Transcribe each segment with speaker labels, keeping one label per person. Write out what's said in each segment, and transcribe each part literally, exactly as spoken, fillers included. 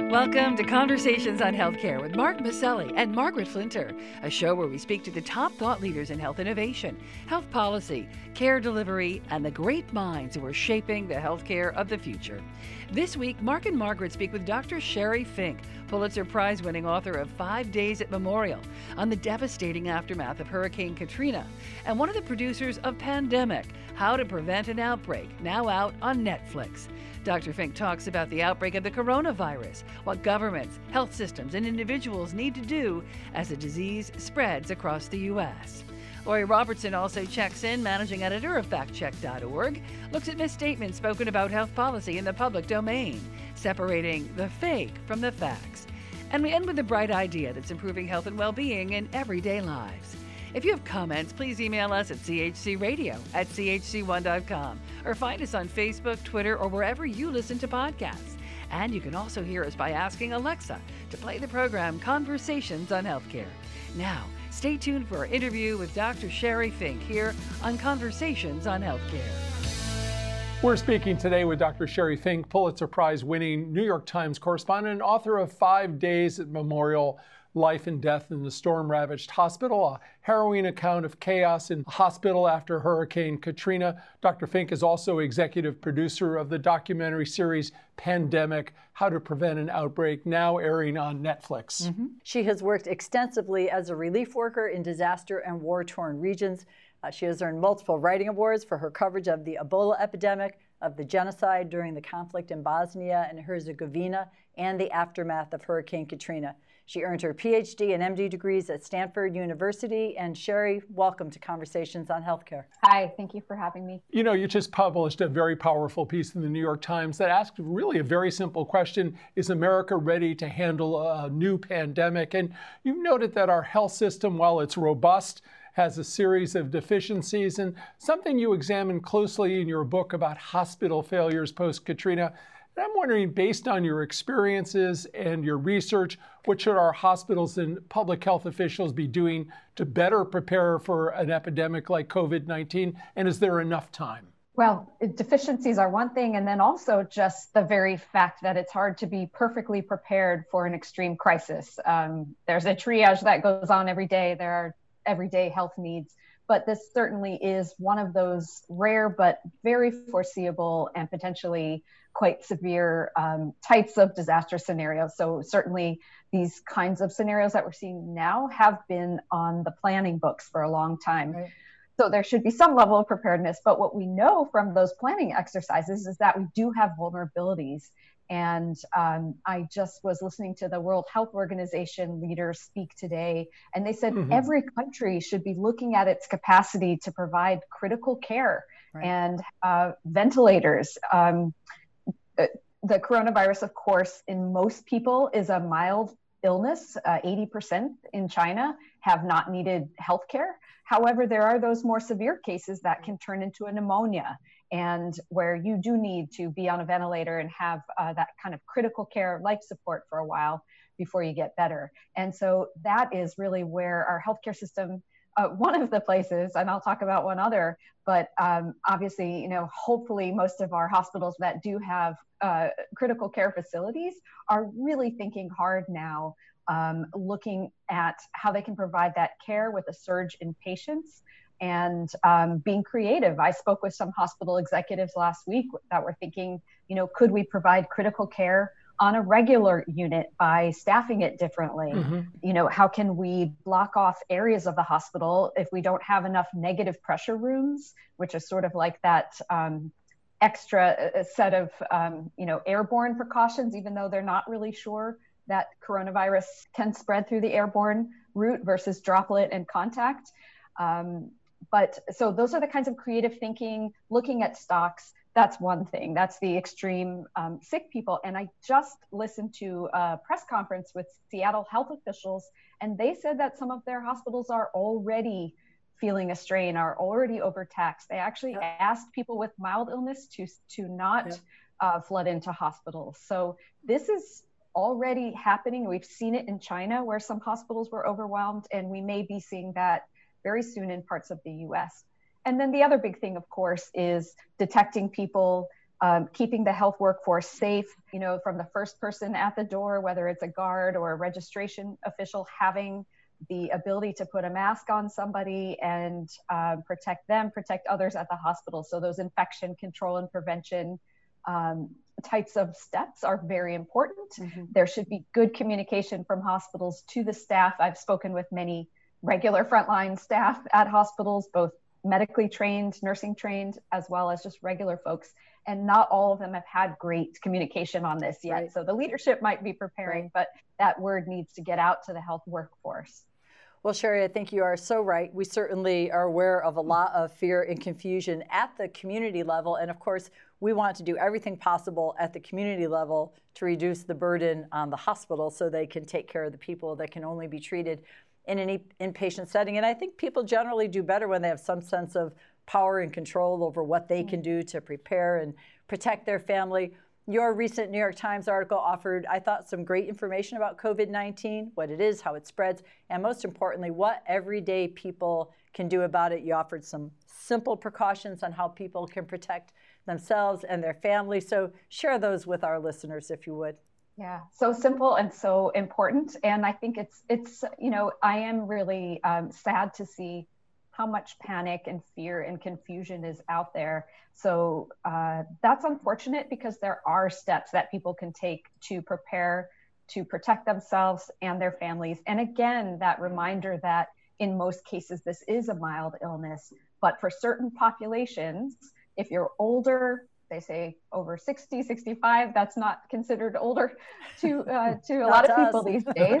Speaker 1: Welcome to Conversations on Healthcare with Mark Maselli and Margaret Flinter, a show where we speak to the top thought leaders in health innovation, health policy, care delivery, and the great minds who are shaping the healthcare of the future. This week, Mark and Margaret speak with Doctor Sherry Fink, Pulitzer Prize-winning author of Five Days at Memorial, on the devastating aftermath of Hurricane Katrina, and one of the producers of Pandemic, How to Prevent an Outbreak, now out on Netflix. Doctor Fink talks about the outbreak of the coronavirus, what governments, health systems, and individuals need to do as the disease spreads across the U S. Lori Robertson also checks in, managing editor of fact check dot org, looks at misstatements spoken about health policy in the public domain, separating the fake from the facts. And we end with a bright idea that's improving health and well-being in everyday lives. If you have comments, please email us at c h c radio at c h c one dot com or find us on Facebook, Twitter, or wherever you listen to podcasts. And you can also hear us by asking Alexa to play the program Conversations on Healthcare. Now, stay tuned for our interview with Doctor Sherry Fink here on Conversations on Healthcare.
Speaker 2: We're speaking today with Doctor Sherry Fink, Pulitzer Prize-winning New York Times correspondent and author of Five Days at Memorial, Life and Death in the Storm-Ravaged Hospital, a harrowing account of chaos in a hospital after Hurricane Katrina. Doctor Fink is also executive producer of the documentary series Pandemic, How to Prevent an Outbreak, now airing on Netflix.
Speaker 3: Mm-hmm. She has worked extensively as a relief worker in disaster and war-torn regions. Uh, she has earned multiple writing awards for her coverage of the Ebola epidemic, of the genocide during the conflict in Bosnia and Herzegovina, and the aftermath of Hurricane Katrina. She earned her P H D and M D degrees at Stanford University. And Sherry, welcome to Conversations on Healthcare.
Speaker 4: Hi, thank you for having me.
Speaker 2: You know, you just published a very powerful piece in the New York Times that asked really a very simple question: is America ready to handle a new pandemic? And you noted that our health system, while it's robust, has a series of deficiencies, and something you examined closely in your book about hospital failures post-Katrina. And I'm wondering, based on your experiences and your research, what should our hospitals and public health officials be doing to better prepare for an epidemic like COVID nineteen? And is there enough time?
Speaker 4: Well, deficiencies are one thing, and then also just the very fact that it's hard to be perfectly prepared for an extreme crisis. Um, there's a triage that goes on every day. There are everyday health needs, but this certainly is one of those rare but very foreseeable and potentially quite severe um, types of disaster scenarios. So certainly these kinds of scenarios that we're seeing now have been on the planning books for a long time. Right. So there should be some level of preparedness, but what we know from those planning exercises is that we do have vulnerabilities. And um, I just was listening to the World Health Organization leaders speak today, and they said mm-hmm. every country should be looking at its capacity to provide critical care right. and uh, ventilators. Um, the coronavirus, of course, in most people is a mild illness. Uh, eighty percent in China have not needed healthcare. However, there are those more severe cases that can turn into a pneumonia, and where you do need to be on a ventilator and have uh, that kind of critical care life support for a while before you get better. And so that is really where our healthcare system, uh, one of the places, and I'll talk about one other, but um, obviously, you know, hopefully most of our hospitals that do have uh, critical care facilities are really thinking hard now, um, looking at how they can provide that care with a surge in patients and um, being creative. I spoke with some hospital executives last week that were thinking, you know, could we provide critical care on a regular unit by staffing it differently? Mm-hmm. You know, how can we block off areas of the hospital if we don't have enough negative pressure rooms, which is sort of like that um, extra set of, um, you know, airborne precautions, even though they're not really sure that coronavirus can spread through the airborne route versus droplet and contact. Um, But so those are the kinds of creative thinking, looking at stocks. That's one thing. That's the extreme um, sick people. And I just listened to a press conference with Seattle health officials, and they said that some of their hospitals are already feeling a strain, are already overtaxed. They actually yeah. asked people with mild illness to, to not yeah. uh, flood into hospitals. So this is already happening. We've seen it in China where some hospitals were overwhelmed, and we may be seeing that very soon in parts of the U S. And then the other big thing, of course, is detecting people um, keeping the health workforce safe, you know, from the first person at the door, whether it's a guard or a registration official, having the ability to put a mask on somebody and uh, protect them, protect others at the hospital. So those infection control and prevention um, types of steps are very important. Mm-hmm. There should be good communication from hospitals to the staff. I've spoken with many regular frontline staff at hospitals, both medically trained, nursing trained, as well as just regular folks. And not all of them have had great communication on this yet. Right. So the leadership might be preparing, right. but that word needs to get out to the health workforce.
Speaker 3: Well, Sherry, I think you are so right. We certainly are aware of a lot of fear and confusion at the community level. And of course, we want to do everything possible at the community level to reduce the burden on the hospital so they can take care of the people that can only be treated in an inpatient setting. And I think people generally do better when they have some sense of power and control over what they can do to prepare and protect their family. Your recent New York Times article offered, I thought, some great information about COVID nineteen, what it is, how it spreads, and most importantly, what everyday people can do about it. You offered some simple precautions on how people can protect themselves and their family. So share those with our listeners, if you would.
Speaker 4: Yeah, so simple and so important. And I think it's, it's you know, I am really um, sad to see how much panic and fear and confusion is out there. So uh, that's unfortunate because there are steps that people can take to prepare to protect themselves and their families. And again, that reminder that in most cases, this is a mild illness, but for certain populations, if you're older, they say over sixty, sixty-five, that's not considered older to uh, to a lot of people these days.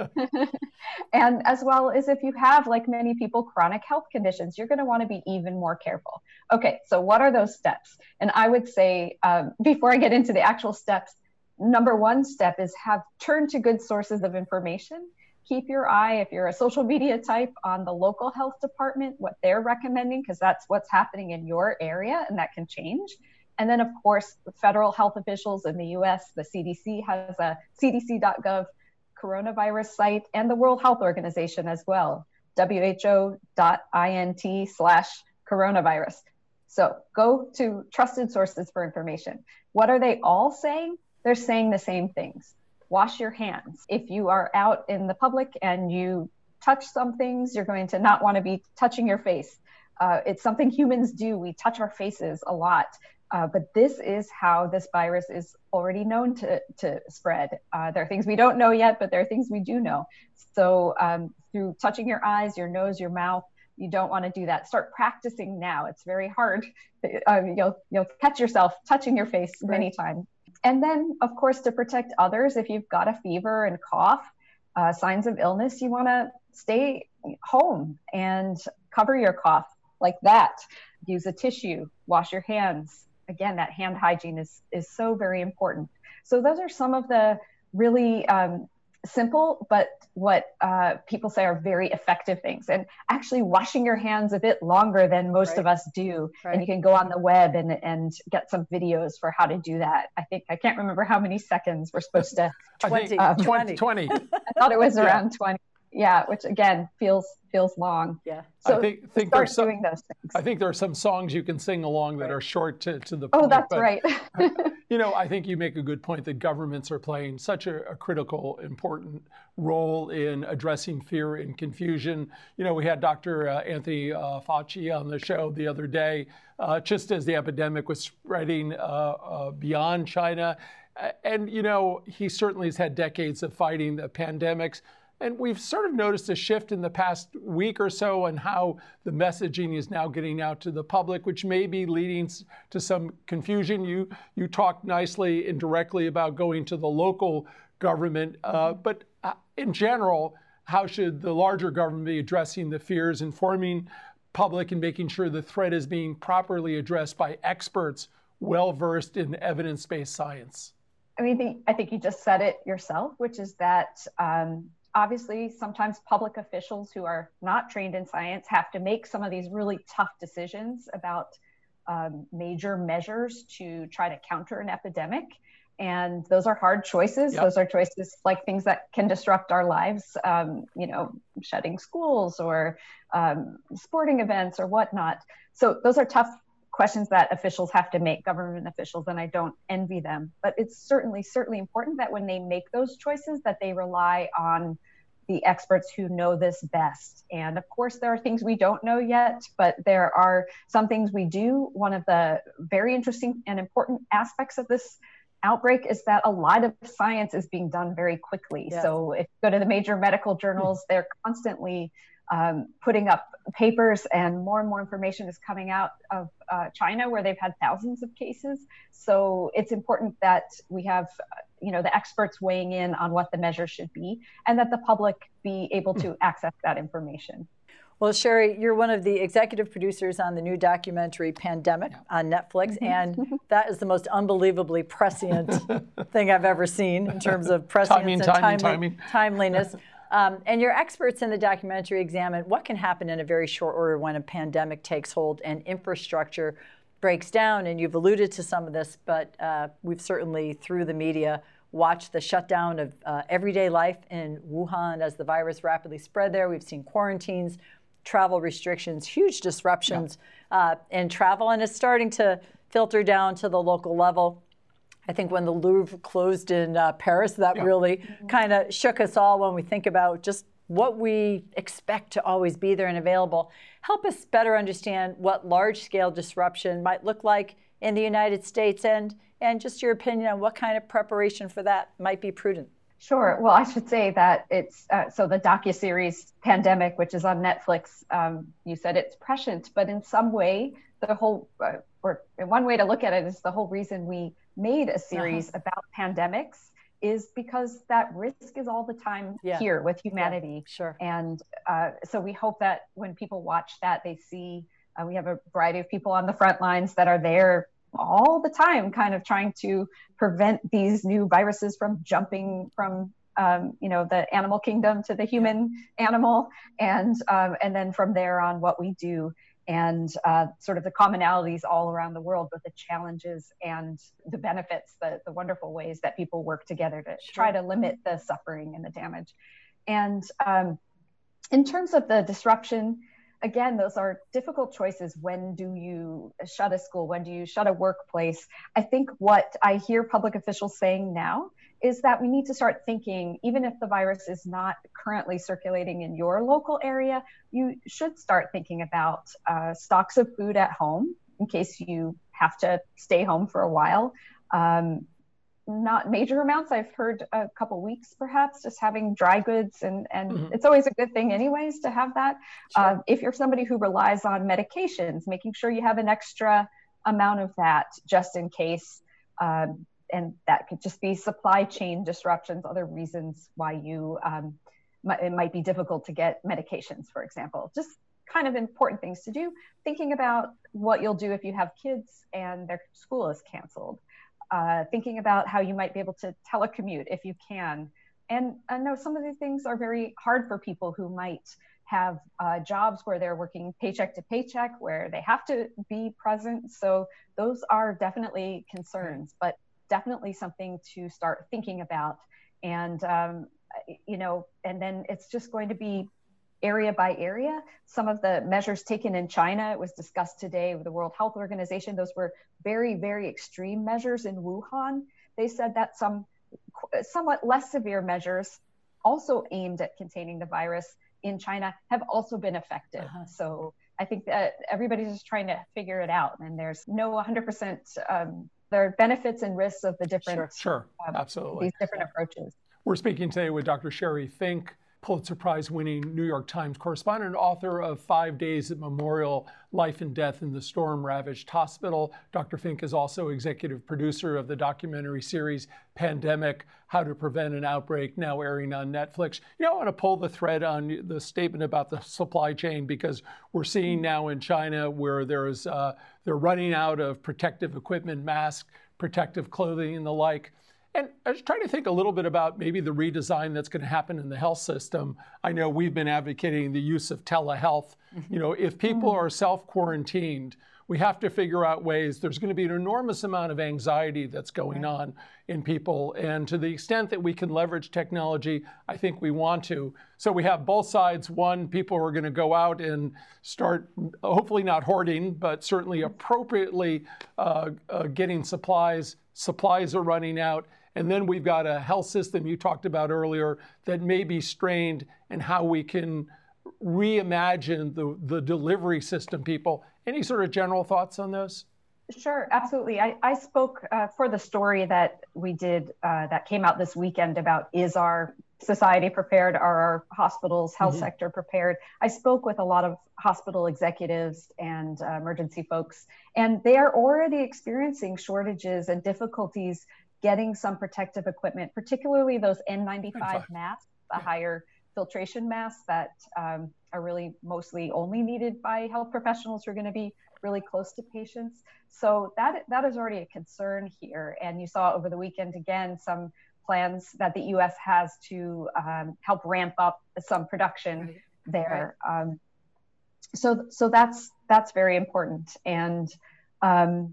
Speaker 4: And as well as if you have, like many people, chronic health conditions, you're going to want to be even more careful. Okay, so what are those steps? And I would say, um, before I get into the actual steps, number one step is have turn to good sources of information. Keep your eye, if you're a social media type, on the local health department, what they're recommending, because that's what's happening in your area and that can change. And then, of course, the federal health officials in the U S, the C D C has a C D C dot gov coronavirus site, and the World Health Organization as well, W H O dot int slash coronavirus. So go to trusted sources for information. What are they all saying? They're saying the same things. Wash your hands. If you are out in the public and you touch some things, you're going to not want to be touching your face. Uh, it's something humans do. We touch our faces a lot. Uh, but this is how this virus is already known to, to spread. Uh, there are things we don't know yet, but there are things we do know. So um, through touching your eyes, your nose, your mouth, you don't want to do that. Start practicing now. It's very hard. Uh, you'll, you'll catch yourself touching your face many right. times. And then, of course, to protect others, if you've got a fever and cough, uh, signs of illness, you want to stay home and cover your cough like that. Use a tissue, wash your hands. Again, that hand hygiene is, is so very important. So those are some of the really um, simple, but what uh, people say are very effective things. And actually washing your hands a bit longer than most right. of us do. Right. And you can go on the web and, and get some videos for how to do that. I think, I can't remember how many seconds we're supposed to.
Speaker 3: twenty.
Speaker 2: Uh, twenty. twenty.
Speaker 4: I thought it was yeah. around twenty. Yeah, which again feels feels long.
Speaker 3: Yeah.
Speaker 4: So
Speaker 2: I think, think
Speaker 4: start
Speaker 2: some,
Speaker 4: doing those things.
Speaker 2: I think there are some songs you can sing along that right. are short to, to the
Speaker 4: oh,
Speaker 2: point.
Speaker 4: Oh, that's
Speaker 2: but,
Speaker 4: right.
Speaker 2: you know, I think you make a good point that governments are playing such a, a critical, important role in addressing fear and confusion. You know, we had Doctor Uh, Anthony uh, Fauci on the show the other day, uh, just as the epidemic was spreading uh, uh, beyond China. And, you know, he certainly has had decades of fighting the pandemics. And we've sort of noticed a shift in the past week or so on how the messaging is now getting out to the public, which may be leading to some confusion. You you talked nicely and directly about going to the local government, uh, but in general, how should the larger government be addressing the fears, informing public, and making sure the threat is being properly addressed by experts well-versed in evidence-based science?
Speaker 4: I mean, I think you just said it yourself, which is that um, obviously, sometimes public officials who are not trained in science have to make some of these really tough decisions about um, major measures to try to counter an epidemic. And those are hard choices. Yep. Those are choices like things that can disrupt our lives, um, you know, shutting schools or um, sporting events or whatnot. So those are tough questions that officials have to make, government officials, and I don't envy them. But it's certainly, certainly important that when they make those choices, that they rely on the experts who know this best. And of course, there are things we don't know yet, but there are some things we do. One of the very interesting and important aspects of this outbreak is that a lot of science is being done very quickly. Yes. So if you go to the major medical journals, they're constantly um, putting up papers, and more and more information is coming out of uh, China, where they've had thousands of cases. So it's important that we have, you know, the experts weighing in on what the measures should be, and that the public be able to access that information.
Speaker 3: Well, Sherry, you're one of the executive producers on the new documentary Pandemic on Netflix, mm-hmm. and that is the most unbelievably prescient thing I've ever seen in terms of prescience
Speaker 2: timing,
Speaker 3: and
Speaker 2: timing,
Speaker 3: timely,
Speaker 2: timing.
Speaker 3: timeliness. Um, and your experts in the documentary examine what can happen in a very short order when a pandemic takes hold and infrastructure breaks down. And you've alluded to some of this, but uh, we've certainly, through the media, watched the shutdown of uh, everyday life in Wuhan as the virus rapidly spread there. We've seen quarantines, travel restrictions, huge disruptions yeah. uh, in travel, and it's starting to filter down to the local level. I think when the Louvre closed in uh, Paris, that yeah. really mm-hmm. kind of shook us all when we think about just what we expect to always be there and available. Help us better understand what large-scale disruption might look like in the United States, and, and just your opinion on what kind of preparation for that might be prudent.
Speaker 4: Sure. Well, I should say that it's, uh, so the docuseries Pandemic, which is on Netflix, um, you said it's prescient, but in some way, the whole, uh, or one way to look at it is the whole reason we made a series uh-huh. about pandemics is because that risk is all the time yeah. here with humanity.
Speaker 3: Yeah, sure.
Speaker 4: And uh, so we hope that when people watch that, they see, uh, we have a variety of people on the front lines that are there all the time, kind of trying to prevent these new viruses from jumping from, um, you know, the animal kingdom to the human animal. And, um, and then from there on, what we do, and uh, sort of the commonalities all around the world, but the challenges and the benefits, the, the wonderful ways that people work together to sure. try to limit the suffering and the damage. And um, in terms of the disruption, again, those are difficult choices. When do you shut a school? When do you shut a workplace? I think what I hear public officials saying now is that we need to start thinking, even if the virus is not currently circulating in your local area, you should start thinking about uh, stocks of food at home in case you have to stay home for a while. Um, not major amounts. I've heard a couple weeks, perhaps, just having dry goods, and, and mm-hmm. it's always a good thing anyways to have that. Sure. Uh, if you're somebody who relies on medications, making sure you have an extra amount of that just in case. Um, and that could just be supply chain disruptions, other reasons why you, um, might, it might be difficult to get medications, for example. Just kind of important things to do. Thinking about what you'll do if you have kids and their school is canceled. Uh, thinking about how you might be able to telecommute if you can. And I know some of these things are very hard for people who might have uh, jobs where they're working paycheck to paycheck, where they have to be present. So those are definitely concerns, but definitely something to start thinking about. And, um, you know, and then it's just going to be area by area. Some of the measures taken in China, it was discussed today with the World Health Organization, those were very, very extreme measures in Wuhan. They said that some somewhat less severe measures also aimed at containing the virus in China have also been effective. Uh-huh. So I think that everybody's just trying to figure it out, and there's no one hundred percent, um, there are benefits and risks of the different,
Speaker 2: sure, sure. Um, absolutely,
Speaker 4: these different approaches.
Speaker 2: We're speaking today with Doctor Sherry Fink, Pulitzer Prize-winning New York Times correspondent, author of Five Days at Memorial, Life and Death in the Storm-Ravaged Hospital. Doctor Fink is also executive producer of the documentary series Pandemic, How to Prevent an Outbreak, now airing on Netflix. You know, I want to pull the thread on the statement about the supply chain, because we're seeing now in China where there's uh, they're running out of protective equipment, masks, protective clothing, and the like. And I was trying to think a little bit about maybe the redesign that's going to happen in the health system. I know we've been advocating the use of telehealth. Mm-hmm. You know, if people are self-quarantined, we have to figure out ways. There's going to be an enormous amount of anxiety that's going on in people. And to the extent that we can leverage technology, I think we want to. So we have both sides. One, people are going to go out and start, hopefully not hoarding, but certainly appropriately uh, uh, getting supplies. Supplies are running out. And then we've got a health system you talked about earlier that may be strained, and how we can reimagine the, the delivery system. People, any sort of general thoughts on those?
Speaker 4: Sure, absolutely. I, I spoke uh, for the story that we did uh, that came out this weekend about, is our society prepared? Are our hospitals, health mm-hmm. sector prepared? I spoke with a lot of hospital executives and uh, emergency folks, and they are already experiencing shortages and difficulties getting some protective equipment, particularly those N ninety-five masks, the higher filtration masks that um, are really mostly only needed by health professionals who are going to be really close to patients. So that that is already a concern here. And you saw over the weekend, again, some plans that the U S has to um, help ramp up some production right. there. Right. Um, so so that's that's very important. And um,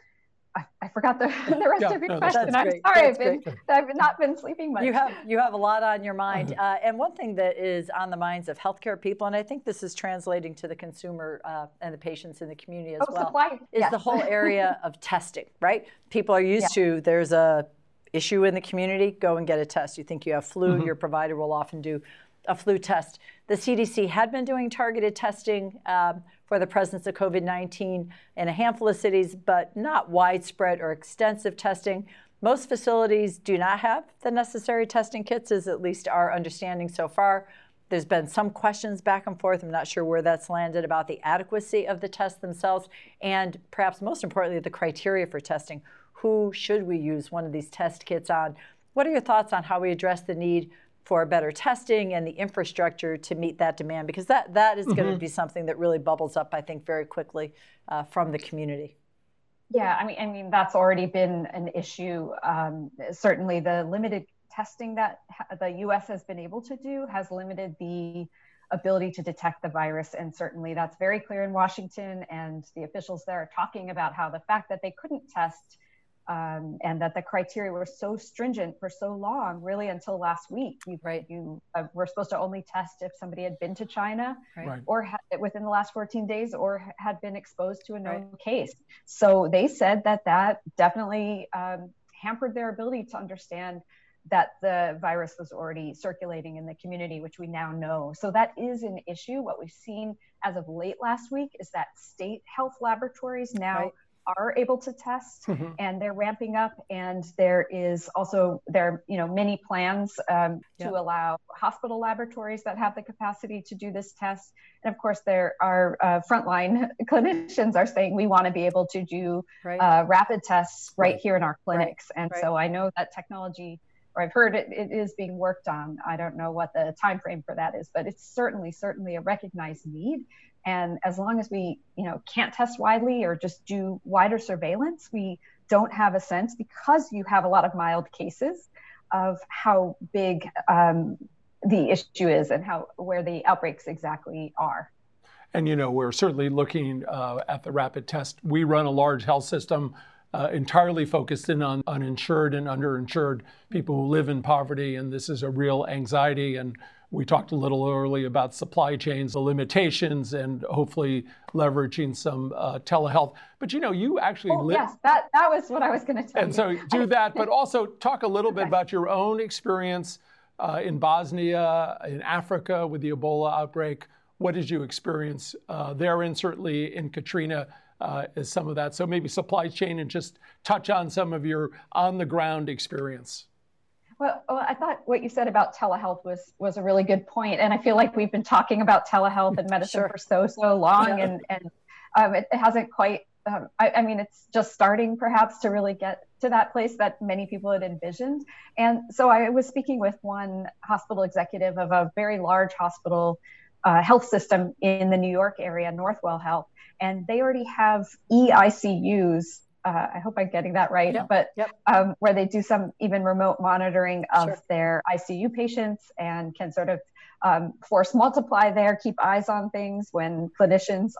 Speaker 4: I, I forgot the, the rest
Speaker 2: yeah,
Speaker 4: of your
Speaker 2: no,
Speaker 4: question. I'm
Speaker 3: great.
Speaker 4: sorry,
Speaker 3: I've, been,
Speaker 4: I've not been sleeping much.
Speaker 3: You have you have a lot on your mind. Uh, and one thing that is on the minds of healthcare people, and I think this is translating to the consumer uh, and the patients in the community as
Speaker 4: oh,
Speaker 3: well,
Speaker 4: supply.
Speaker 3: is
Speaker 4: yes.
Speaker 3: the whole area of testing, right? People are used
Speaker 4: yeah.
Speaker 3: to, there's a issue in the community, go and get a test. You think you have flu, mm-hmm. your provider will often do a flu test. The C D C had been doing targeted testing um, for the presence of COVID nineteen in a handful of cities, but not widespread or extensive testing. Most facilities do not have the necessary testing kits, is at least our understanding so far. There's been some questions back and forth. I'm not sure where that's landed about the adequacy of the tests themselves, and perhaps most importantly, the criteria for testing. Who should we use one of these test kits on? What are your thoughts on how we address the need for better testing and the infrastructure to meet that demand? Because that, that is mm-hmm. going to be something that really bubbles up, I think, very quickly uh, from the community.
Speaker 4: Yeah, I mean, I mean that's already been an issue. Um, certainly the limited testing that the U S has been able to do has limited the ability to detect the virus. And certainly that's very clear in Washington, and the officials there are talking about how the fact that they couldn't test Um, and that the criteria were so stringent for so long, really until last week. You,
Speaker 3: right.
Speaker 4: you uh, were supposed to only test if somebody had been to China
Speaker 3: right.
Speaker 2: Right.
Speaker 4: or had, within the last fourteen days, or had been exposed to a known
Speaker 3: right.
Speaker 4: case. So they said that that definitely um, hampered their ability to understand that the virus was already circulating in the community, which we now know. So that is an issue. What we've seen as of late last week is that state health laboratories now right. are able to test, mm-hmm. and they're ramping up. And there is also there are, you know, many plans um, to yep. allow hospital laboratories that have the capacity to do this test. And of course, there are uh, frontline clinicians are saying we want to be able to do
Speaker 3: right.
Speaker 4: uh, rapid tests right, right here in our clinics.
Speaker 3: Right.
Speaker 4: And
Speaker 3: right.
Speaker 4: so I know that technology, or I've heard it, it is being worked on. I don't know what the time frame for that is, but it's certainly, certainly a recognized need. And as long as we, you know, can't test widely or just do wider surveillance, we don't have a sense, because you have a lot of mild cases, of how big um, the issue is and how where the outbreaks exactly are.
Speaker 2: And, you know, we're certainly looking uh, at the rapid test. We run a large health system uh, entirely focused in on uninsured and underinsured people who live in poverty. And this is a real anxiety. And we talked a little earlier about supply chains, the limitations, and hopefully leveraging some uh, telehealth. But, you know, you actually
Speaker 4: oh,
Speaker 2: live.
Speaker 4: Yes, that, that was what I was going to tell
Speaker 2: and
Speaker 4: you.
Speaker 2: And so do that, but also talk a little bit about your own experience uh, in Bosnia, in Africa with the Ebola outbreak. What did you experience uh, there, and certainly in Katrina uh, is some of that. So maybe supply chain, and just touch on some of your on-the-ground experience.
Speaker 4: Well, well, I thought what you said about telehealth was was a really good point. And I feel like we've been talking about telehealth and medicine
Speaker 3: sure.
Speaker 4: for so, so long.
Speaker 3: Yeah.
Speaker 4: And, and um, it, it hasn't quite, um, I, I mean, it's just starting perhaps to really get to that place that many people had envisioned. And so I was speaking with one hospital executive of a very large hospital uh, health system in the New York area, Northwell Health. And they already have E I C Us. Uh, I hope I'm getting that right,
Speaker 3: yep,
Speaker 4: but
Speaker 3: yep.
Speaker 4: um, where they do some even remote monitoring of
Speaker 3: sure.
Speaker 4: their I C U patients, and can sort of um, force multiply there, keep eyes on things when clinicians on the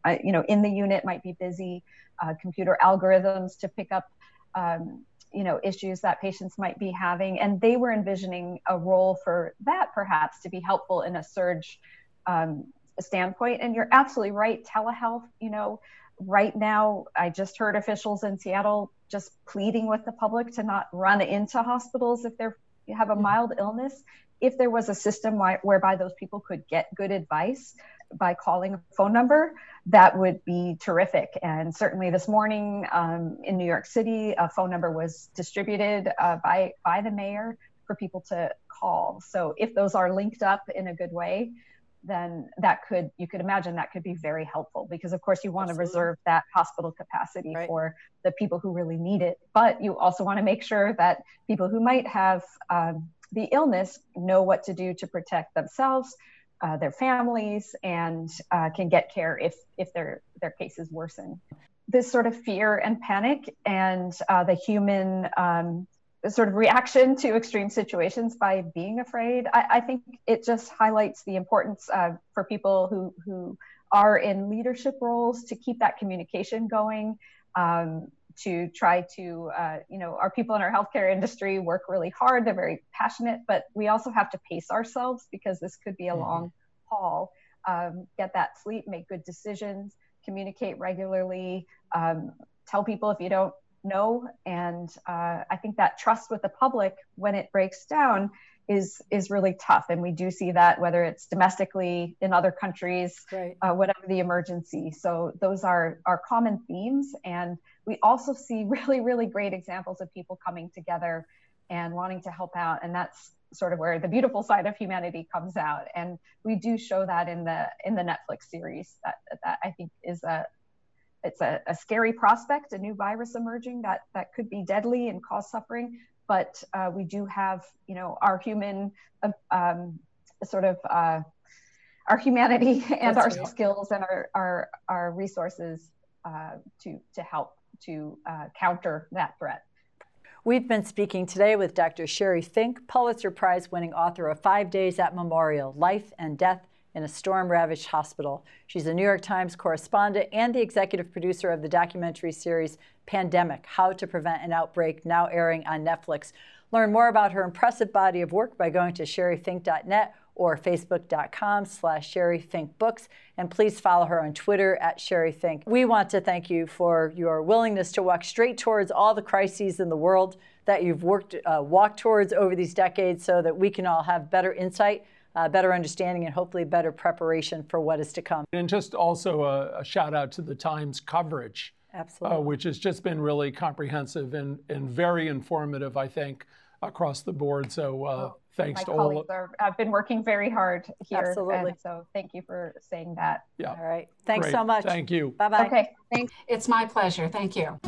Speaker 4: uh, you know, in the unit might be busy, uh, computer algorithms to pick up, um, you know, issues that patients might be having. And they were envisioning a role for that perhaps to be helpful in a surge um, standpoint. And you're absolutely right, telehealth, you know, right now, I just heard officials in Seattle just pleading with the public to not run into hospitals if they have a mild illness. If there was a system why, whereby those people could get good advice by calling a phone number, that would be terrific. And certainly this morning um, in New York City, a phone number was distributed uh, by, by the mayor for people to call. So if those are linked up in a good way, then that could, you could imagine that could be very helpful, because of course you want Absolutely. to reserve that hospital capacity right. for the people who really need it. But you also want to make sure that people who might have um, the illness know what to do to protect themselves, uh, their families, and uh, can get care if if their their cases worsen. This sort of fear and panic and uh, the human um, sort of reaction to extreme situations by being afraid, I, I think it just highlights the importance uh, for people who who are in leadership roles to keep that communication going, um, to try to, uh, you know, our people in our healthcare industry work really hard. They're very passionate, but we also have to pace ourselves because this could be a mm-hmm. long haul. Um, get that sleep, make good decisions, communicate regularly, um, tell people if you don't know. And uh, I think that trust with the public when it breaks down is is really tough. And we do see that whether it's domestically in other countries, right. uh, whatever the emergency. So those are, are common themes. And we also see really, really great examples of people coming together and wanting to help out. And that's sort of where the beautiful side of humanity comes out. And we do show that in the in the Netflix series that, that I think is a it's a, a scary prospect, a new virus emerging that that could be deadly and cause suffering. But uh, we do have, you know, our human, uh, um, sort of uh, our humanity and That's our right. skills and our our, our resources uh, to to help to uh, counter that threat.
Speaker 3: We've been speaking today with Doctor Sherry Fink, Pulitzer Prize-winning author of Five Days at Memorial: Life and Death in a Storm-Ravaged Hospital. She's a New York Times correspondent and the executive producer of the documentary series Pandemic: How to Prevent an Outbreak, now airing on Netflix. Learn more about her impressive body of work by going to sherry fink dot net or facebook.com slash sherryfinkbooks. And please follow her on Twitter at sherryfink. We want to thank you for your willingness to walk straight towards all the crises in the world that you've worked, uh, walked towards over these decades so that we can all have better insight, Uh, better understanding, and hopefully better preparation for what is to come.
Speaker 2: And just also a, a shout out to the Times coverage,
Speaker 3: Absolutely.
Speaker 2: Uh, which has just been really comprehensive and, and very informative, I think, across the board. So uh, oh, thanks to all.
Speaker 4: My colleagues are, have been working very hard here.
Speaker 3: Absolutely.
Speaker 4: And so thank you for saying that.
Speaker 2: Yeah.
Speaker 3: All right. Thanks
Speaker 2: Great.
Speaker 3: so much.
Speaker 2: Thank you.
Speaker 3: Bye-bye.
Speaker 4: Okay. Thanks.
Speaker 5: It's my pleasure. Thank you.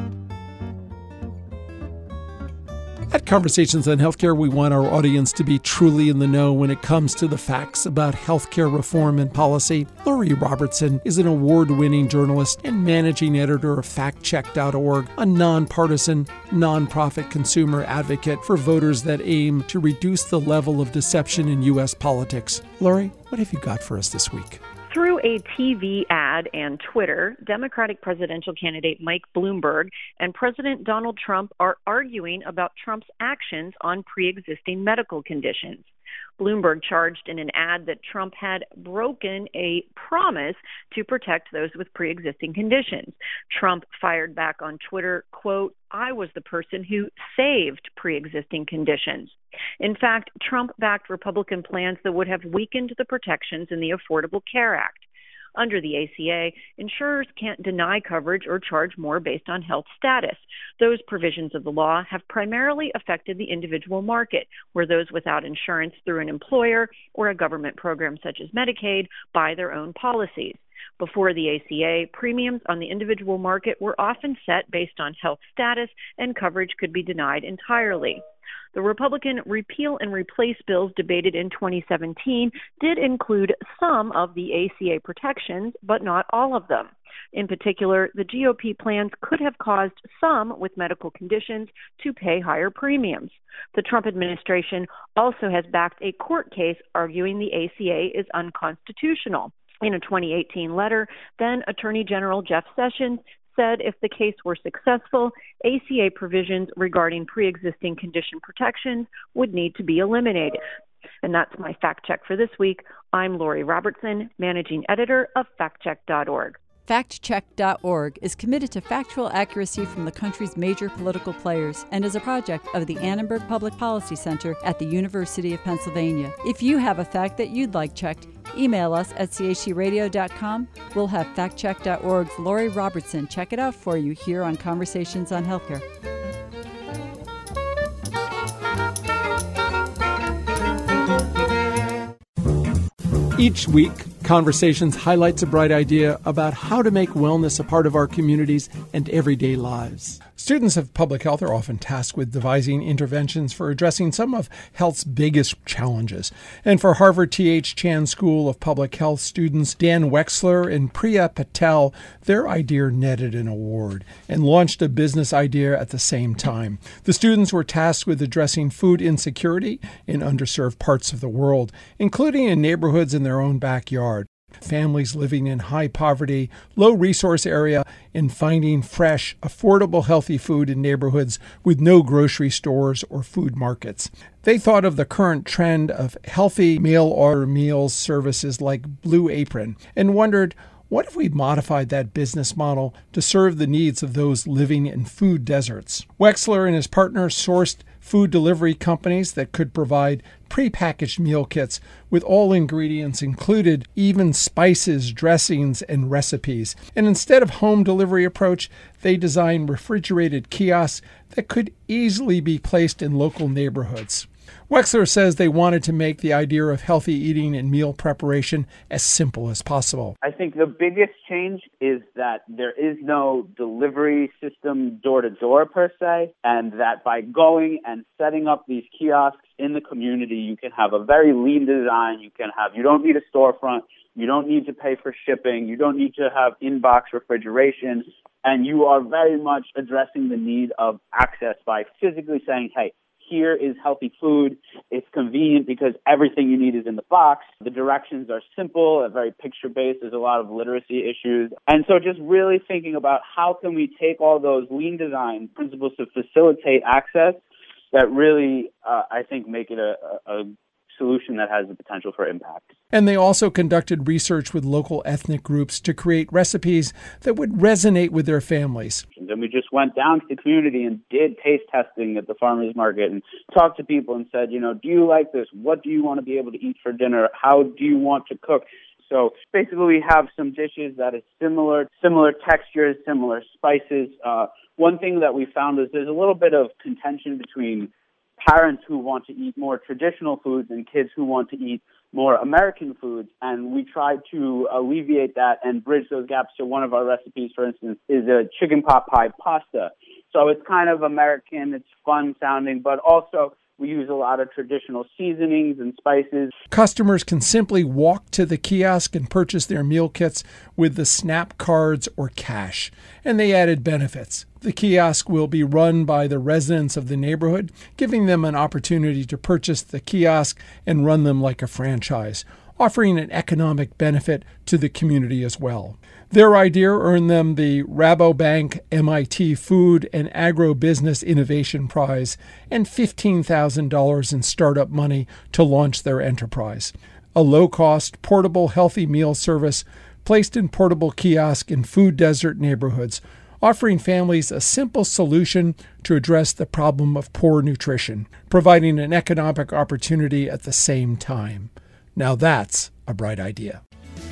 Speaker 2: At Conversations on Healthcare, we want our audience to be truly in the know when it comes to the facts about healthcare reform and policy. Lori Robertson is an award-winning journalist and managing editor of fact check dot org, a nonpartisan, nonprofit consumer advocate for voters that aim to reduce the level of deception in U S politics. Lori, what have you got for us this week?
Speaker 6: Through a T V ad and Twitter, Democratic presidential candidate Mike Bloomberg and President Donald Trump are arguing about Trump's actions on pre-existing medical conditions. Bloomberg charged in an ad that Trump had broken a promise to protect those with pre-existing conditions. Trump fired back on Twitter, quote, "I was the person who saved pre-existing conditions." In fact, Trump backed Republican plans that would have weakened the protections in the Affordable Care Act. Under the A C A, insurers can't deny coverage or charge more based on health status. Those provisions of the law have primarily affected the individual market, where those without insurance through an employer or a government program such as Medicaid buy their own policies. Before the A C A, premiums on the individual market were often set based on health status, and coverage could be denied entirely. The Republican repeal and replace bills debated in twenty seventeen did include some of the A C A protections, but not all of them. In particular, the G O P plans could have caused some with medical conditions to pay higher premiums. The Trump administration also has backed a court case arguing the A C A is unconstitutional. In a twenty eighteen letter, then Attorney General Jeff Sessions said if the case were successful, A C A provisions regarding pre-existing condition protections would need to be eliminated. And that's my fact check for this week. I'm Lori Robertson, managing editor of fact check dot org.
Speaker 3: fact check dot org is committed to factual accuracy from the country's major political players and is a project of the Annenberg Public Policy Center at the University of Pennsylvania. If you have a fact that you'd like checked, email us at c h c radio dot com. We'll have fact check dot org's Lori Robertson check it out for you here on Conversations on Healthcare.
Speaker 2: Each week, Conversations highlights a bright idea about how to make wellness a part of our communities and everyday lives. Students of public health are often tasked with devising interventions for addressing some of health's biggest challenges. And for Harvard T H Chan School of Public Health students Dan Wexler and Priya Patel, their idea netted an award and launched a business idea at the same time. The students were tasked with addressing food insecurity in underserved parts of the world, including in neighborhoods in their own backyard. Families living in high poverty, low resource area, and finding fresh, affordable, healthy food in neighborhoods with no grocery stores or food markets. They thought of the current trend of healthy mail order meals services like Blue Apron and wondered, what if we modified that business model to serve the needs of those living in food deserts? Wexler and his partner sourced food delivery companies that could provide prepackaged meal kits with all ingredients included, even spices, dressings, and recipes. And instead of home delivery approach, they designed refrigerated kiosks that could easily be placed in local neighborhoods. Wexler says they wanted to make the idea of healthy eating and meal preparation as simple as possible.
Speaker 7: I think the biggest change is that there is no delivery system door-to-door per se, and that by going and setting up these kiosks in the community, you can have a very lean design. You can have, you don't need a storefront. You don't need to pay for shipping. You don't need to have in-box refrigeration. And you are very much addressing the need of access by physically saying, hey, here is healthy food. It's convenient because everything you need is in the box. The directions are simple, very picture-based. There's a lot of literacy issues. And so just really thinking about how can we take all those lean design principles to facilitate access that really, uh, I think, make it a, a solution that has the potential for impact.
Speaker 2: And they also conducted research with local ethnic groups to create recipes that would resonate with their families.
Speaker 7: And we just went down to the community and did taste testing at the farmers market and talked to people and said, you know, do you like this? What do you want to be able to eat for dinner? How do you want to cook? So basically we have some dishes that is similar, similar textures, similar spices. Uh, one thing that we found is there's a little bit of contention between parents who want to eat more traditional foods and kids who want to eat more American foods, and we tried to alleviate that and bridge those gaps. So one of our recipes, for instance, is a chicken pot pie pasta. So it's kind of American, it's fun sounding, but also we use a lot of traditional seasonings and spices.
Speaker 2: Customers can simply walk to the kiosk and purchase their meal kits with the SNAP cards or cash. And they added benefits. The kiosk will be run by the residents of the neighborhood, giving them an opportunity to purchase the kiosk and run them like a franchise, offering an economic benefit to the community as well. Their idea earned them the Rabobank M I T Food and Agro-Business Innovation Prize and fifteen thousand dollars in startup money to launch their enterprise. A low-cost, portable, healthy meal service placed in portable kiosks in food desert neighborhoods, offering families a simple solution to address the problem of poor nutrition, providing an economic opportunity at the same time. Now that's a bright idea.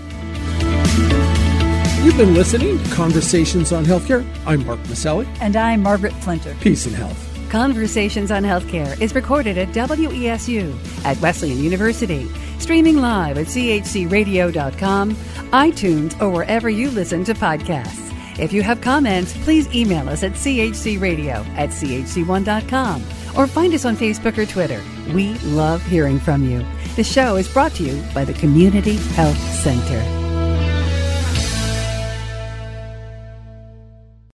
Speaker 2: You've been listening to Conversations on Healthcare. I'm Mark Maselli.
Speaker 3: And I'm Margaret Flinter.
Speaker 2: Peace and health.
Speaker 1: Conversations on Healthcare is recorded at W E S U at Wesleyan University, streaming live at c h c radio dot com, iTunes, or wherever you listen to podcasts. If you have comments, please email us at chcradio at c h c one dot com or find us on Facebook or Twitter. We love hearing from you. The show is brought to you by the Community Health Center.